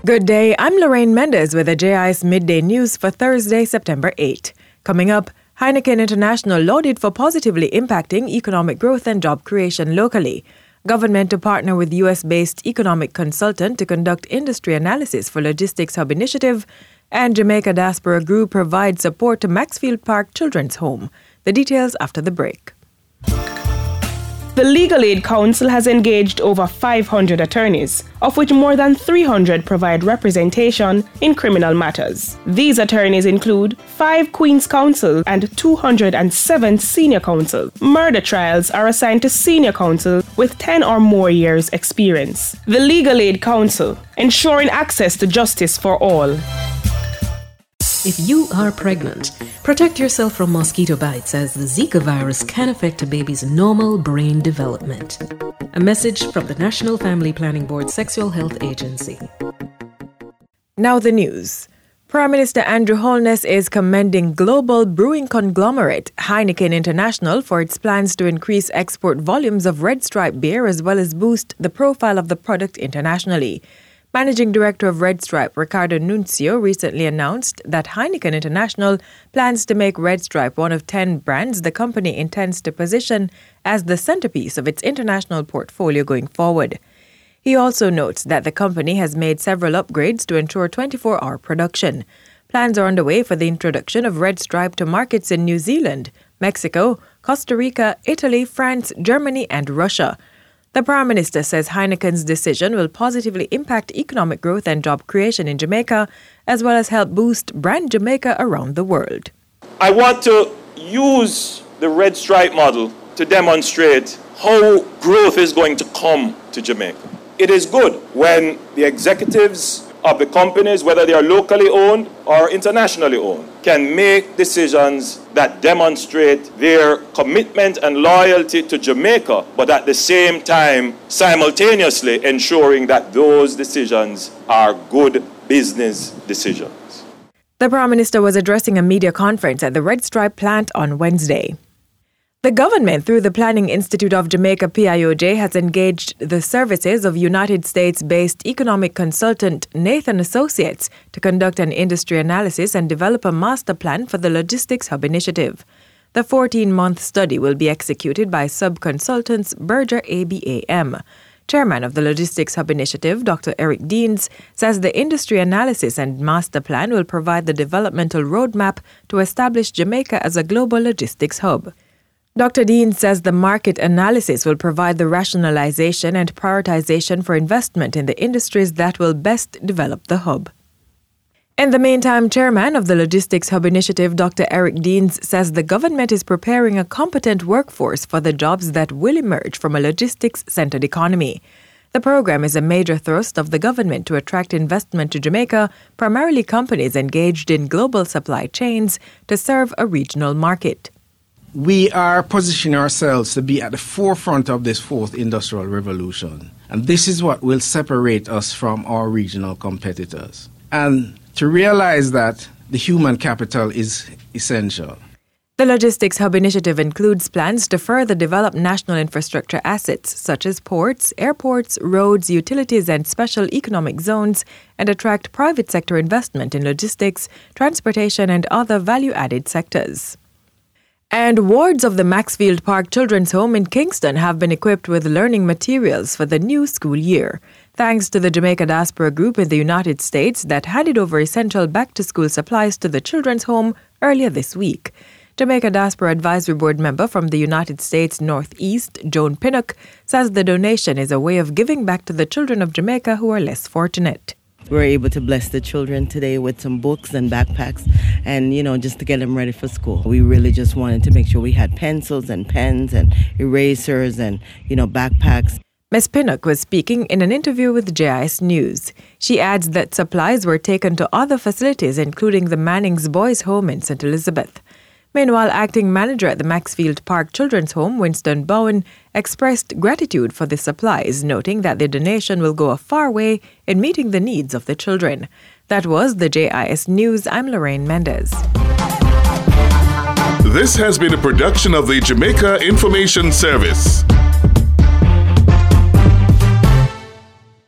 Good day, I'm Lorraine Mendez with the JIS Midday News for Thursday, September 8. Coming up, Heineken International lauded for positively impacting economic growth and job creation locally. Government to partner with US-based economic consultant to conduct industry analysis for Logistics Hub Initiative, and Jamaica Diaspora Group provides support to Maxfield Park Children's Home. The details after the break. The Legal Aid Council has engaged over 500 attorneys, of which more than 300 provide representation in criminal matters. These attorneys include 5 Queen's Counsel and 207 Senior Counsel. Murder trials are assigned to Senior Counsel with 10 or more years' experience. The Legal Aid Council, ensuring access to justice for all. If you are pregnant, protect yourself from mosquito bites as the Zika virus can affect a baby's normal brain development. A message from the National Family Planning Board Sexual Health Agency. Now the news. Prime Minister Andrew Holness is commending global brewing conglomerate Heineken International for its plans to increase export volumes of Red Stripe beer as well as boost the profile of the product internationally. Managing Director of Red Stripe, Ricardo Nuncio, recently announced that Heineken International plans to make Red Stripe one of 10 brands the company intends to position as the centerpiece of its international portfolio going forward. He also notes that the company has made several upgrades to ensure 24-hour production. Plans are underway for the introduction of Red Stripe to markets in New Zealand, Mexico, Costa Rica, Italy, France, Germany, and Russia. The Prime Minister says Heineken's decision will positively impact economic growth and job creation in Jamaica, as well as help boost brand Jamaica around the world. I want to use the Red Stripe model to demonstrate how growth is going to come to Jamaica. It is good when the executives of the companies, whether they are locally owned or internationally owned, can make decisions that demonstrate their commitment and loyalty to Jamaica, but at the same time, simultaneously ensuring that those decisions are good business decisions. The Prime Minister was addressing a media conference at the Red Stripe plant on Wednesday. The government, through the Planning Institute of Jamaica PIOJ, has engaged the services of United States-based economic consultant Nathan Associates to conduct an industry analysis and develop a master plan for the Logistics Hub Initiative. The 14-month study will be executed by sub-consultants Berger ABAM. Chairman of the Logistics Hub Initiative, Dr. Eric Deans, says the industry analysis and master plan will provide the developmental roadmap to establish Jamaica as a global logistics hub. Dr. Dean says the market analysis will provide the rationalization and prioritization for investment in the industries that will best develop the hub. In the meantime, Chairman of the Logistics Hub Initiative, Dr. Eric Deans, says the government is preparing a competent workforce for the jobs that will emerge from a logistics-centered economy. The program is a major thrust of the government to attract investment to Jamaica, primarily companies engaged in global supply chains, to serve a regional market. We are positioning ourselves to be at the forefront of this fourth industrial revolution. And this is what will separate us from our regional competitors. And to realize that the human capital is essential. The Logistics Hub Initiative includes plans to further develop national infrastructure assets such as ports, airports, roads, utilities, and special economic zones, and attract private sector investment in logistics, transportation, and other value-added sectors. And wards of the Maxfield Park Children's Home in Kingston have been equipped with learning materials for the new school year, thanks to the Jamaica Diaspora Group in the United States that handed over essential back-to-school supplies to the children's home earlier this week. Jamaica Diaspora Advisory Board member from the United States Northeast, Joan Pinnock, says the donation is a way of giving back to the children of Jamaica who are less fortunate. We were able to bless the children today with some books and backpacks and, just to get them ready for school. We really just wanted to make sure we had pencils and pens and erasers and, backpacks. Ms. Pinnock was speaking in an interview with JIS News. She adds that supplies were taken to other facilities, including the Manning's Boys' Home in St. Elizabeth. Meanwhile, acting manager at the Maxfield Park Children's Home, Winston Bowen, expressed gratitude for the supplies, noting that the donation will go a far way in meeting the needs of the children. That was the JIS News. I'm Lorraine Mendez. This has been a production of the Jamaica Information Service.